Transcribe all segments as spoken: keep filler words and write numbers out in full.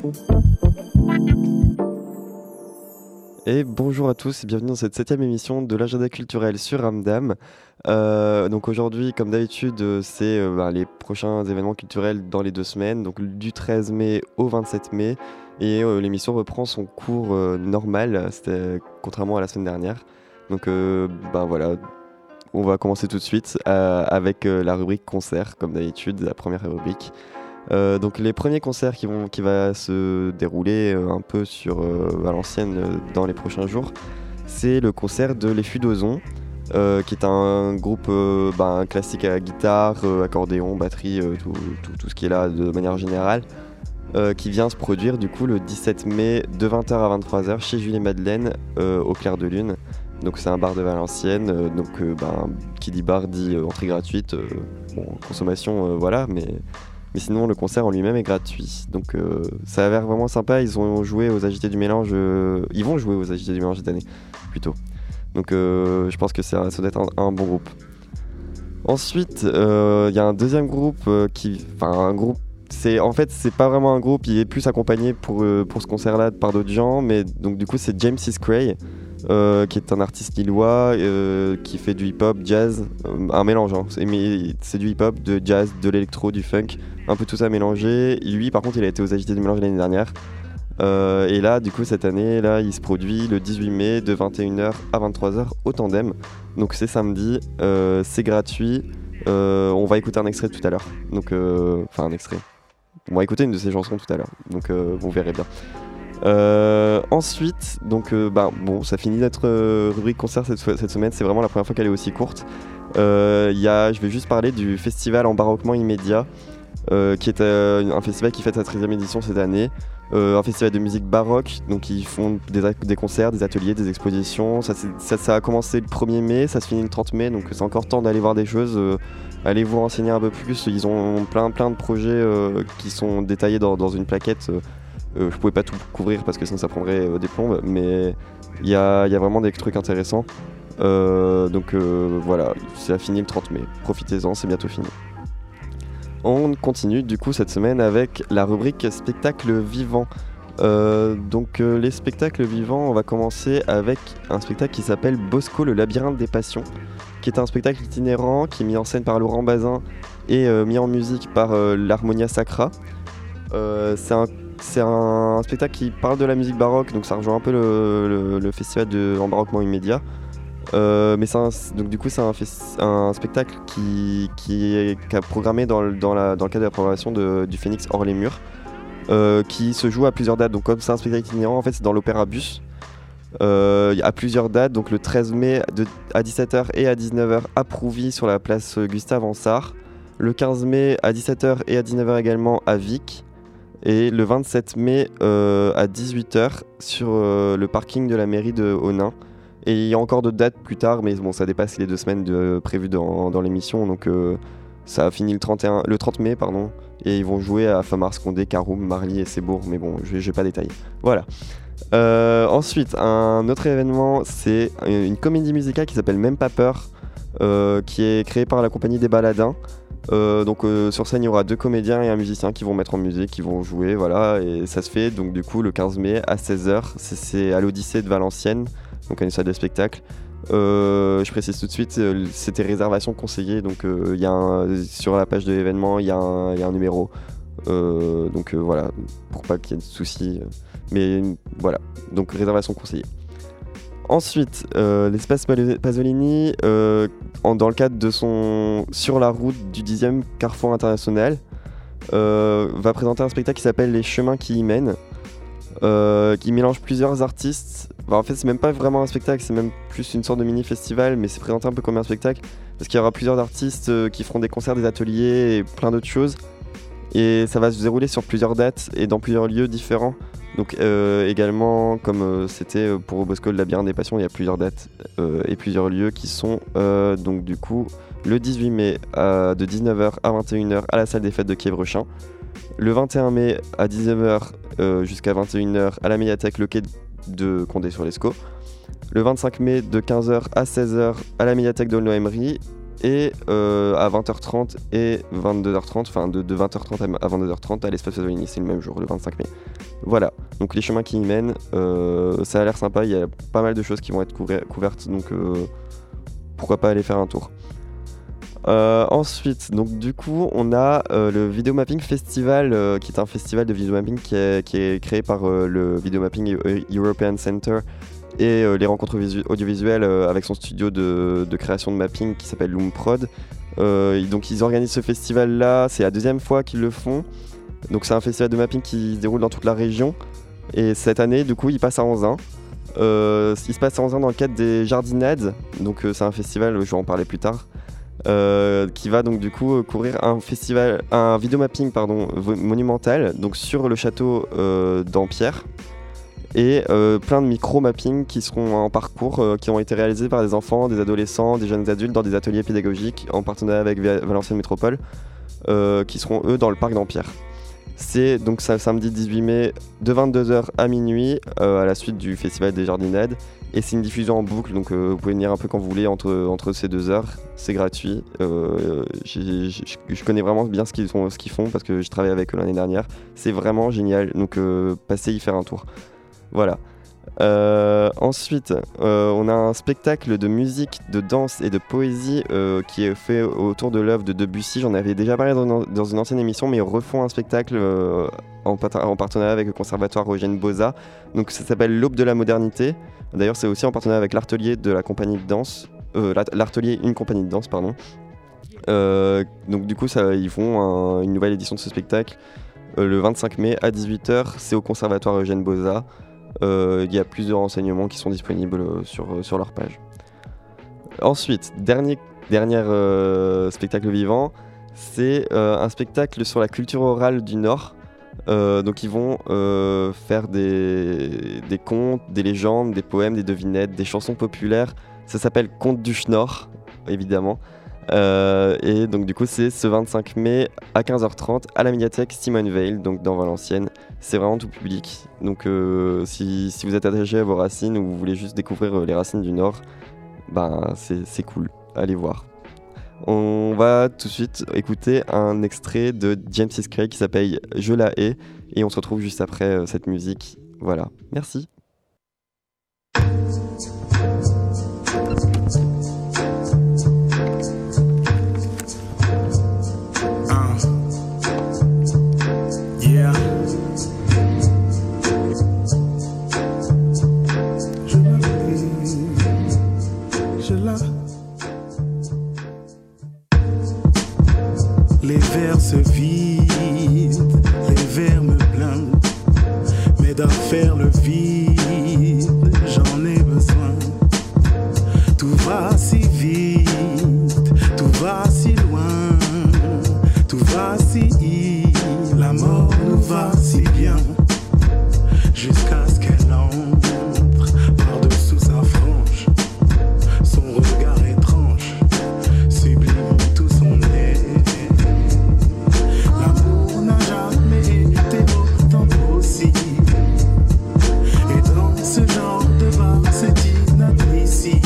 Et bonjour à tous et bienvenue dans cette septième émission de l'agenda culturel sur Ramdam. Euh, donc aujourd'hui, comme d'habitude, euh, c'est euh, bah, les prochains événements culturels dans les deux semaines, donc du treize mai au vingt-sept mai. Et euh, l'émission reprend son cours euh, normal, c'était, contrairement à la semaine dernière. Donc euh, ben voilà, on va commencer tout de suite euh, avec euh, la rubrique concert, comme d'habitude, la première rubrique. Euh, donc les premiers concerts qui vont qui va se dérouler euh, un peu sur euh, Valenciennes euh, dans les prochains jours, c'est le concert de Les Fûts d'Ozon, euh, qui est un groupe euh, bah, classique à guitare, euh, accordéon, batterie, euh, tout, tout, tout ce qui est là de manière générale, euh, qui vient se produire du coup le dix-sept mai de vingt heures à vingt-trois heures chez Jules et Madeleine euh, au Clair de Lune. Donc c'est un bar de Valenciennes, euh, donc euh, bah, qui dit bar dit euh, entrée gratuite, euh, bon, consommation euh, voilà, mais Mais sinon, le concert en lui-même est gratuit. Donc euh, ça a l'air vraiment sympa. Ils ont joué aux Agités du Mélange. Euh, ils vont jouer aux Agités du Mélange cette année, plutôt. Donc euh, je pense que ça, ça doit être un, un bon groupe. Ensuite, il euh, y a un deuxième groupe euh, qui... Enfin, un groupe... C'est, en fait, c'est pas vraiment un groupe. Il est plus accompagné pour, euh, pour ce concert-là par d'autres gens. Mais donc du coup, c'est James Iscray. Euh, qui est un artiste lillois euh, qui fait du hip-hop, jazz, euh, un mélange, hein. c'est, mais c'est du hip-hop, de jazz, de l'électro, du funk, un peu tout ça mélangé. Lui par contre il a été aux Agités du Mélange l'année dernière euh, et là du coup cette année là il se produit le dix-huit mai de vingt et une heures à vingt-trois heures au Tandem, donc c'est samedi, euh, c'est gratuit, euh, on va écouter un extrait tout à l'heure, donc euh, enfin un extrait, on va écouter une de ses chansons tout à l'heure, donc euh, vous verrez bien. Euh, ensuite, donc euh, bah, bon, ça finit notre euh, rubrique concert cette, cette semaine. C'est vraiment la première fois qu'elle est aussi courte. Euh, y a, je vais juste parler du festival Embaroquement Immédiat, euh, qui est euh, un festival qui fête sa treizième édition cette année. Euh, un festival de musique baroque, donc ils font des, des concerts, des ateliers, des expositions. Ça, ça, ça a commencé le premier mai, ça se finit le trente mai, donc c'est encore temps d'aller voir des choses. Euh, allez vous renseigner un peu plus. Ils ont plein, plein de projets euh, qui sont détaillés dans, dans une plaquette. Euh, Euh, je pouvais pas tout couvrir parce que sinon ça prendrait euh, des plombes, mais il y a, y a vraiment des trucs intéressants. Euh, donc euh, voilà, ça finit le trente mai. Profitez-en, c'est bientôt fini. On continue du coup cette semaine avec la rubrique spectacle vivant. Euh, donc euh, les spectacles vivants, on va commencer avec un spectacle qui s'appelle Bosco, le labyrinthe des passions, qui est un spectacle itinérant qui est mis en scène par Laurent Bazin et euh, mis en musique par euh, l'Harmonia Sacra. Euh, c'est un C'est un spectacle qui parle de la musique baroque, donc ça rejoint un peu le, le, le festival de Embaroquement Immédiat. Euh, mais c'est un, donc du coup c'est un, un spectacle qui, qui est qui a programmé dans le, dans, la, dans le cadre de la programmation de, du Phénix hors les murs, euh, qui se joue à plusieurs dates. Donc comme c'est un spectacle itinérant, en fait c'est dans l'Opéra Bus. Euh, à plusieurs dates, donc le treize mai de, à dix-sept heures et à dix-neuf heures à Prouvy sur la place Gustave Ansart. Le quinze mai à dix-sept heures et à dix-neuf heures également à Vic. Et le vingt-sept mai euh, à dix-huit heures sur euh, le parking de la mairie de Honin. Et il y a encore d'autres dates plus tard, mais bon, ça dépasse les deux semaines de, prévues dans, dans l'émission, donc euh, ça a fini le, trente et un, le trente mai, pardon, et ils vont jouer à Famars, Condé, Caroum, Marly et Sébourg, mais bon, je vais pas détailler. Voilà. Euh, ensuite, un autre événement, c'est une comédie musicale qui s'appelle Même pas peur, euh, qui est créée par la compagnie des Baladins. Euh, donc euh, sur scène il y aura deux comédiens et un musicien qui vont mettre en musique, qui vont jouer, voilà, et ça se fait donc du coup le quinze mai à seize heures, c'est, c'est à l'Odyssée de Valenciennes, donc à une salle de spectacle. Euh, je précise tout de suite, euh, c'était réservation conseillée, donc euh, y a un, sur la page de l'événement il y, y a un numéro, euh, donc euh, voilà, pour pas qu'il y ait de soucis, mais voilà, donc réservation conseillée. Ensuite, euh, l'espace Pasolini, euh, en, dans le cadre de son Sur la route du dixième Carrefour International, euh, va présenter un spectacle qui s'appelle Les chemins qui y mènent, euh, qui mélange plusieurs artistes. Enfin, en fait, c'est même pas vraiment un spectacle, c'est même plus une sorte de mini-festival, mais c'est présenté un peu comme un spectacle, parce qu'il y aura plusieurs artistes euh, qui feront des concerts, des ateliers et plein d'autres choses. Et ça va se dérouler sur plusieurs dates et dans plusieurs lieux différents. Donc euh, également, comme euh, c'était pour Bosco le labyrinthe des passions, il y a plusieurs dates euh, et plusieurs lieux qui sont euh, donc du coup le dix-huit mai euh, de dix-neuf heures à vingt et une heures à la salle des fêtes de Quiévrechin, le vingt et un mai à dix-neuf heures euh, jusqu'à vingt et une heures à la médiathèque Le Quai de Condé-sur-Lescaut, le vingt-cinq mai de quinze heures à seize heures à la médiathèque d'Aulnoy-Emery, et euh, à vingt heures trente et vingt-deux heures trente, enfin de, de vingt heures trente à vingt-deux heures trente à l'espace Pasolini, c'est le même jour, le vingt-cinq mai. Voilà, donc les chemins qui y mènent, euh, ça a l'air sympa, il y a pas mal de choses qui vont être couver- couvertes, donc euh, pourquoi pas aller faire un tour. Euh, ensuite, donc du coup, on a euh, le Video Mapping Festival, euh, qui est un festival de vidéo mapping qui est, qui est créé par euh, le Video Mapping European Center et euh, les rencontres visu- audiovisuelles euh, avec son studio de, de création de mapping qui s'appelle Loomprod. Euh, donc ils organisent ce festival-là, c'est la deuxième fois qu'ils le font. Donc c'est un festival de mapping qui se déroule dans toute la région. Et cette année, du coup, il passe à Anzin. Euh, il se passe à Anzin dans le cadre des Jardinades. Donc euh, c'est un festival, je vais en parler plus tard. Euh, qui va donc du coup courir un festival, un vidéomapping pardon, monumental donc sur le château euh, d'Ampierre et euh, plein de micro-mappings qui seront en parcours euh, qui ont été réalisés par des enfants, des adolescents, des jeunes adultes dans des ateliers pédagogiques en partenariat avec Valenciennes Métropole euh, qui seront eux dans le parc d'Ampierre. C'est donc ça, samedi dix-huit mai de vingt-deux heures à minuit euh, à la suite du festival des Jardinades. Et c'est une diffusion en boucle, donc euh, vous pouvez venir un peu quand vous voulez entre, entre ces deux heures. C'est gratuit. Euh, j'ai, j'ai, je connais vraiment bien ce qu'ils, font, ce qu'ils font parce que je travaillais avec eux l'année dernière. C'est vraiment génial, donc euh, passez y faire un tour. Voilà. Euh, ensuite, euh, on a un spectacle de musique, de danse et de poésie euh, qui est fait autour de l'œuvre de Debussy. J'en avais déjà parlé dans, dans une ancienne émission, mais ils refont un spectacle euh, en, en partenariat avec le Conservatoire Eugène Boza. Donc ça s'appelle L'Aube de la modernité. D'ailleurs, c'est aussi en partenariat avec l'Artelier de la compagnie de danse, euh, l'Artelier, une compagnie de danse, pardon. Euh, donc du coup, ça, ils font un, une nouvelle édition de ce spectacle euh, le vingt-cinq mai à dix-huit heures. C'est au Conservatoire Eugène Boza. Il euh, y a plusieurs renseignements qui sont disponibles euh, sur, euh, sur leur page. Ensuite, dernier, dernier euh, spectacle vivant, c'est euh, un spectacle sur la culture orale du Nord. Euh, donc ils vont euh, faire des, des contes, des légendes, des poèmes, des devinettes, des chansons populaires. Ça s'appelle Contes du Schnorr, évidemment. Euh, et donc du coup c'est ce vingt-cinq mai à quinze heures trente à la médiathèque Simone Veil, donc dans Valenciennes. C'est vraiment tout public. Donc euh, si, si vous êtes attaché à vos racines ou vous voulez juste découvrir les racines du Nord, ben c'est, c'est cool, allez voir. On va tout de suite écouter un extrait de James Iscray qui s'appelle Je la hais et on se retrouve juste après euh, cette musique. Voilà, merci. Yeah. Je la hais, je la. Les verres se vident, les verres me blindent, mais d'affaire le vide, j'en ai besoin. Tout va si vite, tout va si loin, tout va si, la mort nous va si bien, jusqu'à ce qu'elle entre par-dessous sa frange, son regard étrange, sublime tout son nez. L'amour n'a jamais été autant possible, et dans ce genre de bar c'est inadmissible.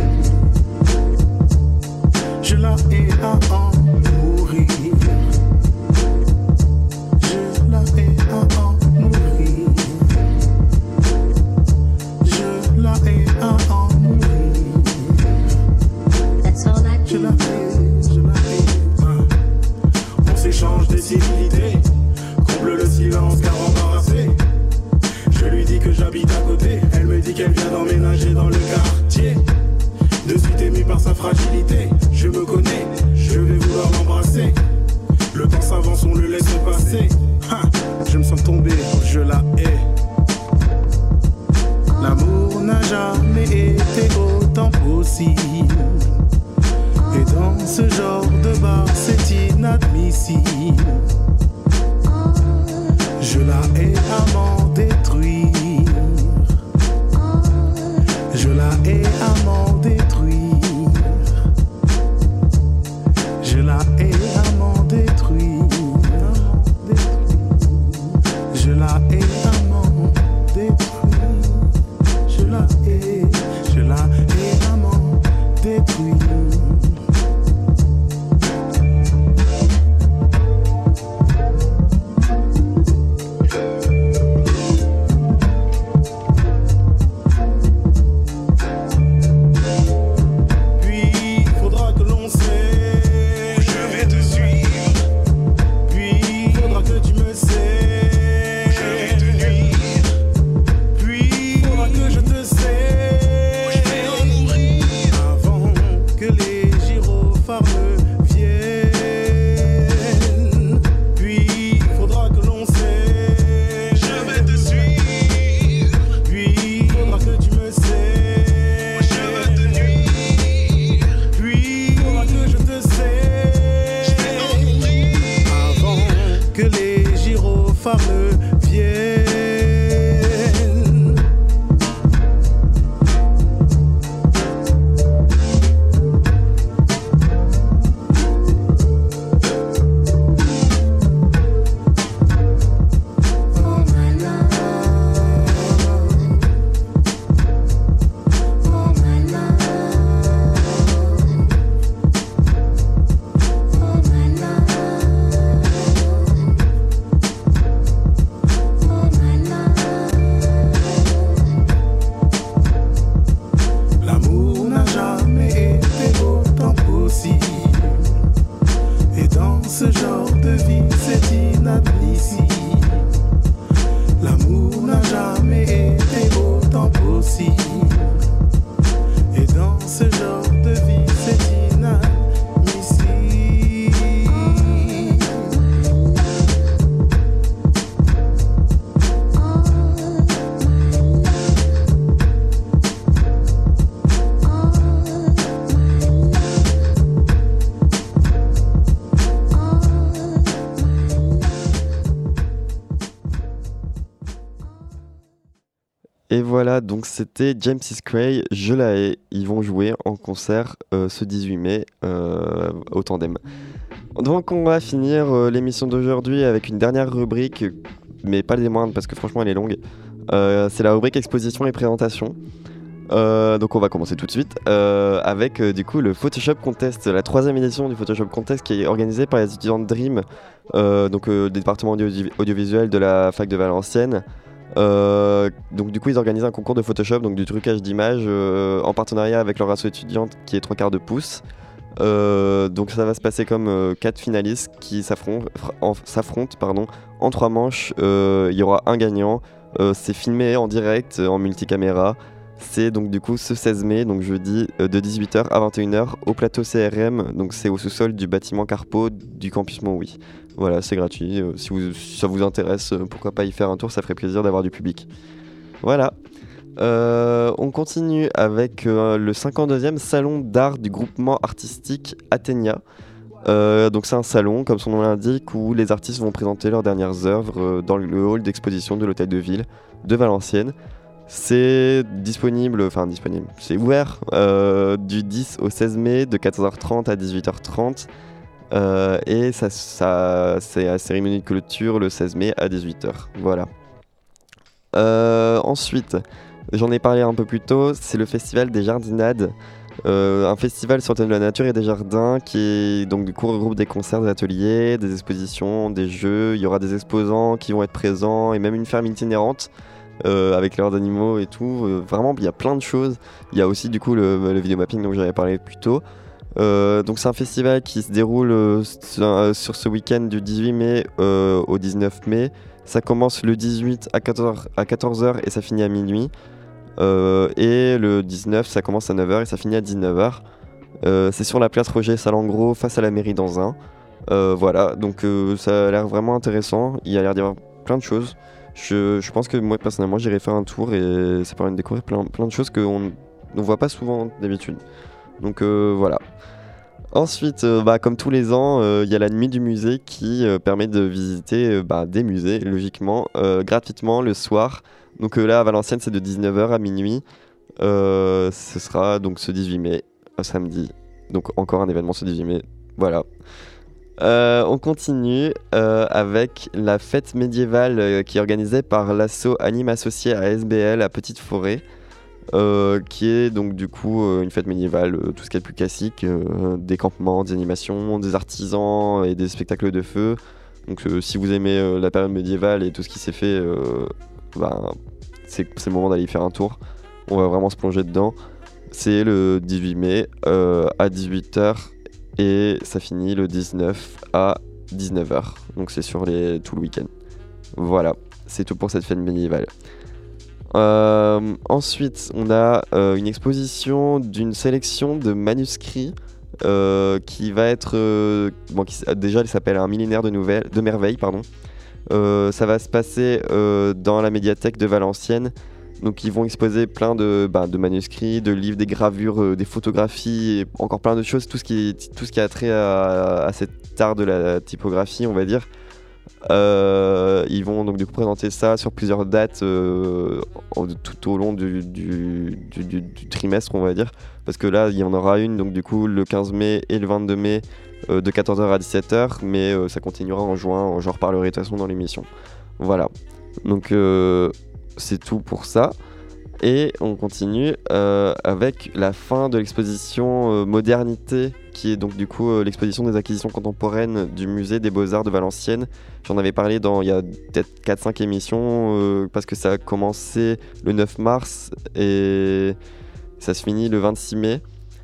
Je la hais à en mourir. Je la hais à en mourir. Je la hais à en mourir. Je la hais, je la hais. Ah. On s'échange des civilités, comble le silence car embarrassé. Je lui dis que j'habite à côté, elle me dit qu'elle vient d'emménager dans le quartier. De suite ému par sa fragilité, je me connais, je vais vouloir l'embrasser. Le temps s'avance, on le laisse passer. Ha, je me sens tombé, je la hais. L'amour n'a jamais été autant possible, et dans ce genre de bar c'est inadmissible. Je la hais à m'en détruire. Je la hais à m'en détruire. Je la hais à m'en détruire. Je la hais à m'en détruire. Je la hais, je la hais à m'en détruire. que les gyrophares viennent. Et voilà, donc c'était James Iscray, Je la hais. Ils vont jouer en concert euh, ce dix-huit mai euh, au Tandem. Donc on va finir euh, l'émission d'aujourd'hui avec une dernière rubrique, mais pas des moindres parce que franchement elle est longue. Euh, c'est la rubrique exposition et présentation. Euh, donc on va commencer tout de suite euh, avec euh, du coup le Photoshop Contest, la troisième édition du Photoshop Contest qui est organisée par les étudiants de Dream, euh, donc euh, des départements audio- audiovisuels de la fac de Valenciennes. Euh, donc du coup ils organisent un concours de Photoshop, donc du trucage d'images euh, en partenariat avec leur asso étudiante qui est trois quarts de pouce. Euh, donc ça va se passer comme euh, quatre finalistes qui s'affrontent, en, s'affrontent pardon, en trois manches. Euh, il y aura un gagnant. Euh, c'est filmé en direct en multicaméra. C'est donc du coup ce seize mai, donc jeudi, euh, de dix-huit heures à vingt et une heures au plateau C R M. Donc c'est au sous-sol du bâtiment Carpo du campus Montlouis. Voilà, c'est gratuit. Euh, si, vous, si ça vous intéresse, euh, pourquoi pas y faire un tour, ça ferait plaisir d'avoir du public. Voilà. Euh, on continue avec euh, le cinquante-deuxième salon d'art du groupement artistique Athénia. Euh, donc c'est un salon, comme son nom l'indique, où les artistes vont présenter leurs dernières œuvres euh, dans le hall d'exposition de l'hôtel de ville de Valenciennes. C'est disponible, enfin disponible, c'est ouvert euh, du dix au seize mai de quatorze heures trente à dix-huit heures trente. Euh, et ça, ça, c'est la cérémonie de clôture le seize mai à dix-huit heures. Voilà. Euh, ensuite, j'en ai parlé un peu plus tôt, c'est le festival des jardinades. Euh, un festival sur le thème de la nature et des jardins qui donc du coup regroupe des concerts, des ateliers, des expositions, des jeux. Il y aura des exposants qui vont être présents et même une ferme itinérante euh, avec leurs animaux et tout. Euh, vraiment, il y a plein de choses. Il y a aussi du coup le, le vidéomapping dont j'avais parlé plus tôt. Euh, donc c'est un festival qui se déroule euh, sur ce week-end du dix-huit mai euh, au dix-neuf mai. Ça commence le dix-huit à quatorze heures et ça finit à minuit. Euh, et le dix-neuf, ça commence à neuf heures et ça finit à dix-neuf heures. Euh, c'est sur la place Roger Salengro face à la mairie d'Anzin. Euh, voilà, donc euh, ça a l'air vraiment intéressant. Il y a l'air d'y avoir plein de choses. Je, je pense que moi personnellement j'irai faire un tour et ça permet de découvrir plein, plein de choses qu'on ne voit pas souvent d'habitude. Donc euh, voilà. Ensuite, euh, bah, comme tous les ans, il euh, y a la nuit du musée qui euh, permet de visiter euh, bah, des musées, logiquement, euh, gratuitement le soir. Donc euh, là, à Valenciennes, c'est de dix-neuf heures à minuit. Euh, ce sera donc ce dix-huit mai, samedi. Donc encore un événement ce dix-huit mai. Voilà. Euh, on continue euh, avec la fête médiévale euh, qui est organisée par l'asso Anime Associé à S B L à Petite Forêt. Euh, qui est donc du coup euh, une fête médiévale, euh, tout ce qui est le plus classique, euh, des campements, des animations, des artisans et des spectacles de feu. Donc euh, si vous aimez euh, la période médiévale et tout ce qui s'est fait, euh, ben, c'est, c'est le moment d'aller y faire un tour. On va vraiment se plonger dedans. C'est le dix-huit mai euh, à dix-huit heures et ça finit le dix-neuf à dix-neuf heures. Donc c'est sur les, tout le week-end. Voilà, c'est tout pour cette fête médiévale. Euh, ensuite, on a euh, une exposition d'une sélection de manuscrits euh, qui va être... Euh, bon, qui, déjà, elle s'appelle Un millénaire de, nouvelles, de merveilles. Pardon. Euh, ça va se passer euh, dans la médiathèque de Valenciennes. Donc, ils vont exposer plein de, bah, de manuscrits, de livres, des gravures, euh, des photographies, et encore plein de choses. Tout ce qui, tout ce qui a trait à, à cet art de la typographie, on va dire. Euh, ils vont donc du coup présenter ça sur plusieurs dates euh, en, tout au long du, du, du, du, du trimestre, on va dire, parce que là il y en aura une donc du coup le quinze mai et le vingt-deux mai euh, de quatorze heures à dix-sept heures, mais euh, ça continuera en juin, j'en reparlerai de toute façon dans l'émission. Voilà, donc euh, c'est tout pour ça. Et on continue euh, avec la fin de l'exposition euh, Modernité, qui est donc du coup euh, l'exposition des acquisitions contemporaines du musée des Beaux-Arts de Valenciennes. J'en avais parlé dans il y a peut-être quatre cinq émissions, euh, parce que ça a commencé le neuf mars et ça se finit le vingt-six mai.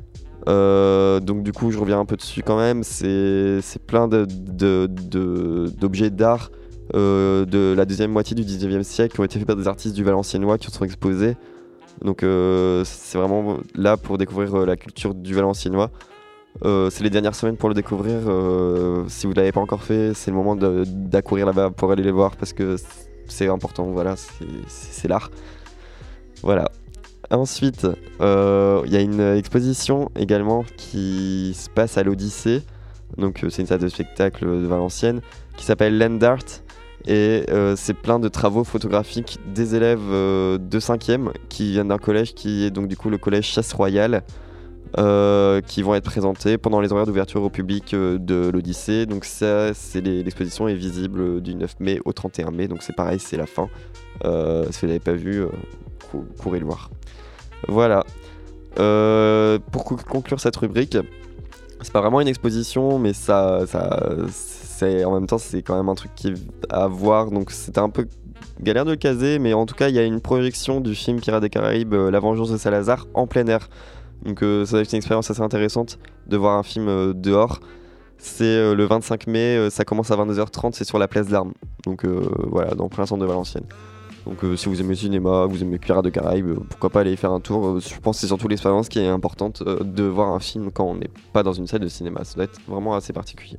Euh, donc du coup je reviens un peu dessus quand même, c'est, c'est plein de, de, de, d'objets d'art euh, de la deuxième moitié du dix-neuvième siècle qui ont été faits par des artistes du Valenciennois qui sont exposés. Donc euh, c'est vraiment là pour découvrir euh, la culture du Valenciennois. Euh, c'est les dernières semaines pour le découvrir. Euh, si vous ne l'avez pas encore fait, c'est le moment de, d'accourir là-bas pour aller les voir parce que c'est important. Voilà, c'est, c'est, c'est l'art. Voilà. Ensuite, il euh, y a une exposition également qui se passe à l'Odyssée. Donc euh, c'est une salle de spectacle de Valenciennes qui s'appelle Land Art. Et euh, c'est plein de travaux photographiques des élèves euh, de cinquième qui viennent d'un collège qui est donc du coup le collège Chasse Royale, euh, qui vont être présentés pendant les horaires d'ouverture au public euh, de l'Odyssée. Donc ça, c'est les, l'exposition est visible du neuf mai au trente et un mai, donc c'est pareil, c'est la fin. Euh, si vous n'avez pas vu, euh, cou- courez le voir. Voilà. Euh, pour conclure cette rubrique, c'est pas vraiment une exposition, mais ça, ça, c'est, en même temps, c'est quand même un truc qui est à voir. Donc c'était un peu galère de le caser, mais en tout cas, il y a une projection du film Pirates des Caraïbes, euh, La Vengeance de Salazar, en plein air. Donc euh, ça va être une expérience assez intéressante de voir un film euh, dehors. C'est euh, le vingt-cinq mai, euh, ça commence à vingt-deux heures trente, c'est sur la place d'Armes. Donc euh, voilà, dans plein centre de Valenciennes. Donc euh, si vous aimez le cinéma, vous aimez Pirates des Caraïbes, euh, pourquoi pas aller y faire un tour. Euh, je pense que c'est surtout l'expérience qui est importante euh, de voir un film quand on n'est pas dans une salle de cinéma. Ça doit être vraiment assez particulier.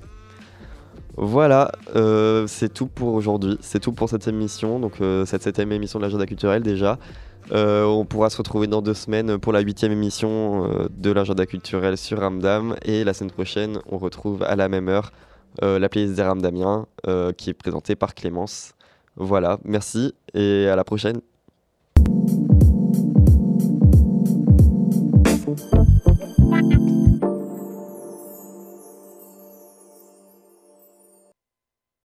Voilà, euh, c'est tout pour aujourd'hui. C'est tout pour cette émission, donc euh, cette septième émission de l'agenda culturel déjà. Euh, on pourra se retrouver dans deux semaines pour la huitième émission euh, de l'agenda culturel sur Ramdam. Et la semaine prochaine, on retrouve à la même heure euh, la playlist des Ramdamiens euh, qui est présentée par Clémence. Voilà, merci et à la prochaine.